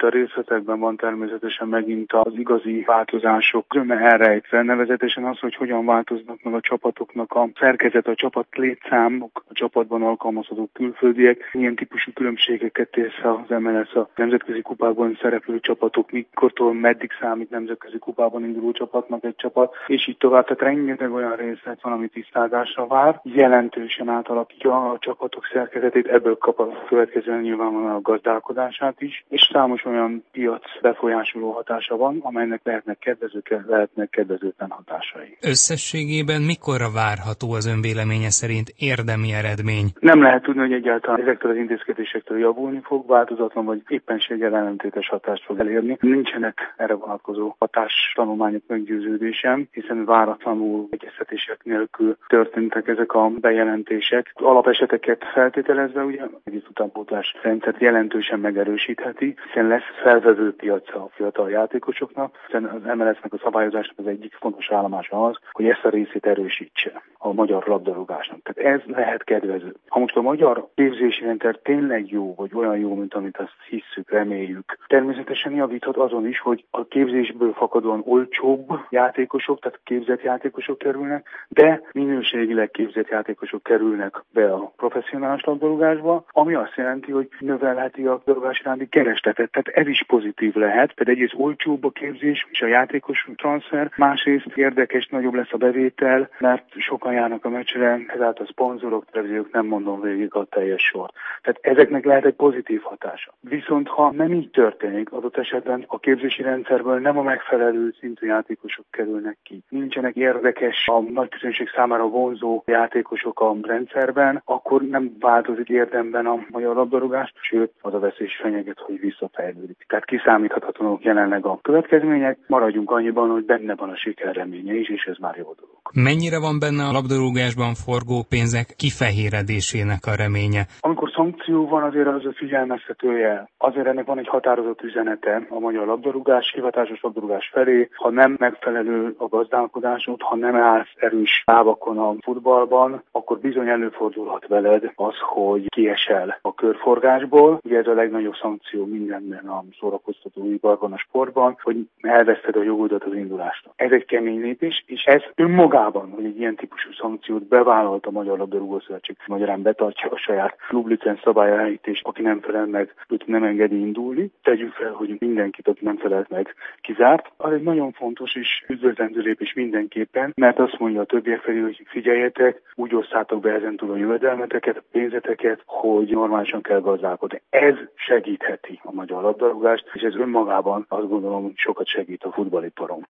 Itt a részletekben van természetesen megint az igazi változások zöme elrejtve, nevezetesen az, hogy hogyan változnak meg a csapatoknak a szerkezet, a csapat létszámok, a csapatban alkalmazható külföldiek, milyen típusú különbségeket tesz az MLS a nemzetközi kupákban szereplő csapatok, mikortól meddig számít nemzetközi kupában induló csapatnak egy csapat, és így tovább. Tehát rengeteg olyan részlet van, ami tisztázásra vár, jelentősen átalakítja a csapatok szerkezetét, ebből kap a következően nyilvánvalóan a gazdálkodását is, és számos olyan piac befolyásoló hatása van, amelynek lehetnek kedvezőtlen hatásai. Összességében mikorra várható az ön véleménye szerint érdemi eredmény? Nem lehet tudni, hogy egyáltalán ezektől az intézkedésektől javulni fog, változatlan vagy éppenséggel ellentétes hatást fog elérni. Nincsenek erre vonatkozó hatástanulmányok meggyőződésem, hiszen váratlanul egyeztetések nélkül történtek ezek a bejelentések. Alapeseteket feltételezve ugye egy utánpótlás rendszert jelentősen megerősítheti, hiszen lesz felvevő piaca a fiatal játékosoknak, hiszen az MLS-nek a szabályozásnak az egyik fontos állomása az, hogy ezt a részét erősítse a magyar labdarúgásnak. Tehát ez lehet kedvező. Ha most a magyar képzési rendszer tényleg jó, vagy olyan jó, mint amit azt hisszük, reméljük, természetesen javíthat azon is, hogy a képzésből fakadóan olcsóbb játékosok, tehát képzett játékosok kerülnek, de minőségileg képzett játékosok kerülnek be a professzionális labdarúgásba, ami azt jelenti, hogy növelheti a labdarúgás iránti keresletet. Tehát ez is pozitív lehet. Tehát egyrészt olcsóbb a képzés és a játékos transfer, másrészt érdekes, nagyobb lesz a bevétel, mert sokan járnak a meccsre, ezáltal a szponzorok, televíziók, nem mondom végig a teljes sort. Tehát ezeknek lehet egy pozitív hatása. Viszont ha nem így történik, adott esetben a képzési rendszerből nem a megfelelő szintű játékosok kerülnek ki. Nincsenek érdekes, a nagy közönség számára vonzó játékosok a rendszerben, akkor nem változik érdemben a magyar labdarúgás, sőt az a veszély fenyeget, hogy visszafejlődik. Tehát kiszámíthatatlanok jelenleg a következmények, maradjunk annyiban, hogy benne van a siker reménye is, és ez már jó dolog. Mennyire van benne a labdarúgásban forgó pénzek kifehéredésének a reménye? Amikor szankció van, azért az a figyelmeztetője. Azért ennek van egy határozott üzenete a magyar labdarúgás, hivatásos labdarúgás felé. Ha nem megfelelő a gazdálkodásod, ha nem állsz erős lábakon a futballban, akkor bizony előfordulhat veled az, hogy kiesel a körforgásból. Ugye ez a legnagyobb szankció mindenben a szórakoztatóiparban, a sportban, hogy elveszted a jogodat az indulásra. Ez egy kemény lépés, és ez önmagában, hogy egy ilyen típusú szankciót bevállalt a Magyar Labdarúgó Szövetség, magyarán betartja a saját klublicenc szabályait, és aki nem felel meg, őt nem engedi indulni. Tegyük fel, hogy mindenkit, aki nem felelt meg, kizárt. Az egy nagyon fontos és üdvözlendő lépés mindenképpen, mert azt mondja a többiek felé, hogy figyeljetek, úgy osszátok be ezentúl a jövedelmeteket, a pénzeteket, hogy normálisan kell gazdálkodni. Ez segítheti a magyar labdarúgást, és ez önmagában azt gondolom, hogy sokat segít a futballiparon.